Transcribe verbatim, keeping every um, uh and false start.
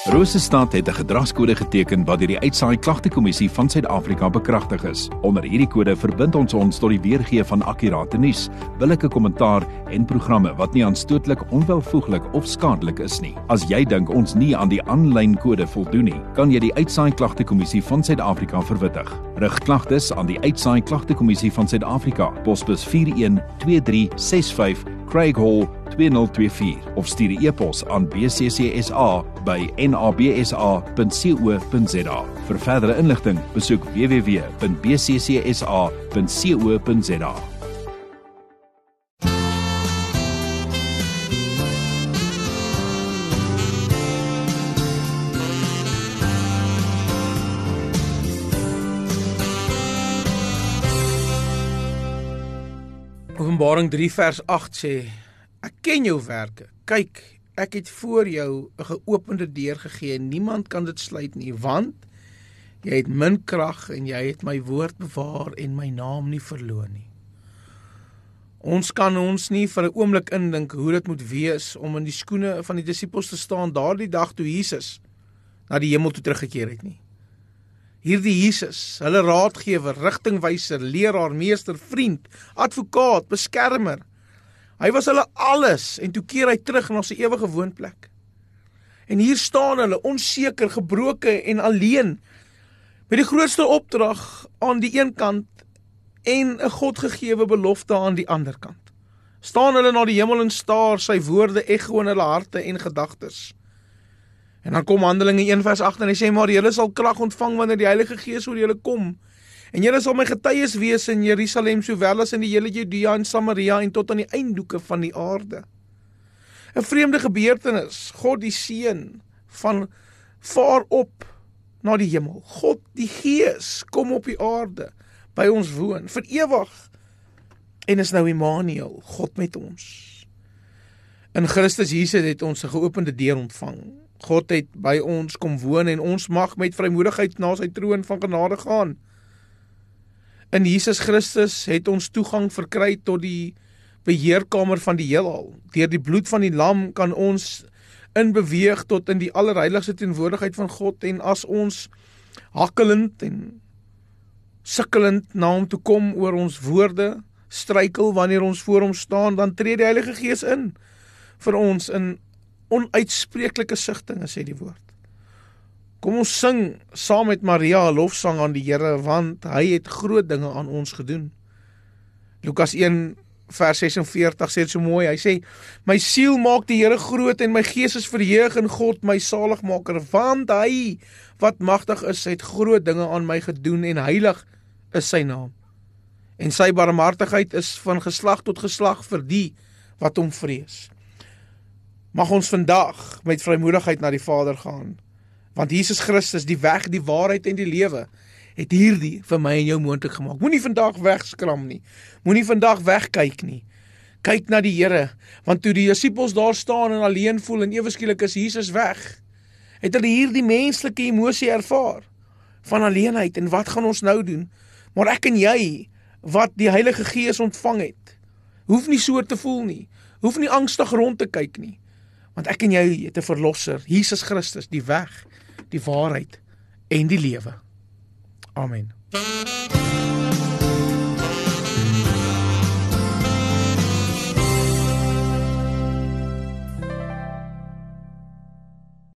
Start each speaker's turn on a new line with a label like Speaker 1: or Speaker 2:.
Speaker 1: Rosestad het 'n gedragskode geteken wat deur die Uitsaai Klagtekommissie van Suid-Afrika bekragtig is. Onder hierdie kode verbind ons ons tot die weergee van akkurate nuus, billike kommentaar en programme wat nie aanstootlik, onwelvoeglik of skadelik is nie. As jy dink ons nie aan die aanlyn kode voldoen nie, kan jy die Uitsaai Klagtekommissie van Suid-Afrika verwittig. Rig klagtes aan die Uitsaai Klagtekommissie van Suid-Afrika, posbus vier een twee drie ses vyf, Craig Hall twee nul twee vier of stuur 'n e-pos aan b c c s a by n a b s a punt co punt z a. Vir verdere inligting, besoek w w w punt b c c s a punt co punt z a.
Speaker 2: Openbaring drie vers agt sê, ek ken jou werke, kyk, ek het voor jou 'n geopende deur gegee, niemand kan dit sluit nie, want jy het min krag en jy het my woord bewaar en my naam nie verloon nie. Ons kan ons nie vir 'n oomblik indink hoe dit moet wees om in die skoene van die disippels te staan daardie dag toe Jesus na die hemel toe teruggekeer het nie. Hierdie Jesus, hulle raadgewer, rigtingwyser, leraar, meester, vriend, advokaat, beskermer. Hy was hulle alles en toe keer hy terug na sy ewige woonplek. En hier staan hulle onseker, gebroken en alleen met die grootste opdrag aan die een kant en 'n Godgegewe belofte aan die ander kant. Staan hulle na die hemel en staar, sy woorde ekho in hulle harte en gedagtes. En dan kom Handelinge een vers agt en hy sê, maar julle sal krag ontvang wanneer die Heilige Gees oor julle kom. En julle sal my getuies wees in Jerusalem, sowel as in die hele Judea en Samaria en tot aan die eindhoeke van die aarde. 'n Vreemde gebeurtenis, God die Seun van vaar op na die hemel. God die Gees kom op die aarde, by ons woon, vir ewig. En is nou Immanuel, God met ons. In Christus Jesus het ons 'n geopende deur ontvang. God het by ons kom woon en ons mag met vrymoedigheid na sy troon van genade gaan. In Jesus Christus het ons toegang verkry tot die beheerkamer van die heelal. Deur die bloed van die lam kan ons inbeweeg tot in die allerheiligste teenwoordigheid van God, en as ons hakkelend en sukkelend na hom toe kom oor ons woorde, struikel wanneer ons voor hom staan, dan tree die Heilige Gees in vir ons in onuitspreeklike sigtinge, sê die woord. Kom ons sing saam met Maria 'n lofsang aan die Here, want hy het groot dinge aan ons gedoen. Lukas een vers ses en veertig sê dit so mooi, hy sê, my siel maak die Here groot en my gees is verheug in God, my saligmaker, want hy wat magtig is, het groot dinge aan my gedoen en heilig is sy naam. En sy barmhartigheid is van geslag tot geslag vir die wat hom vrees. Mag ons vandag met vrymoedigheid na die Vader gaan, want Jesus Christus, die weg, die waarheid en die lewe, het hierdie vir my en jou moontlik gemaak. Moenie vandag wegskram nie, moenie vandag wegkyk nie. Kyk na die Here, want toe die disippels daar staan en alleen voel en ewe skielik is Jesus weg, het hulle hierdie menslike emosie ervaar, van alleenheid, en wat gaan ons nou doen? Maar ek en jy, wat die Heilige Gees ontvang het, hoef nie so te voel nie, hoef nie angstig rond te kyk nie, want ek en jy het 'n verlosser, Jesus Christus, die weg, die waarheid en die lewe. Amen.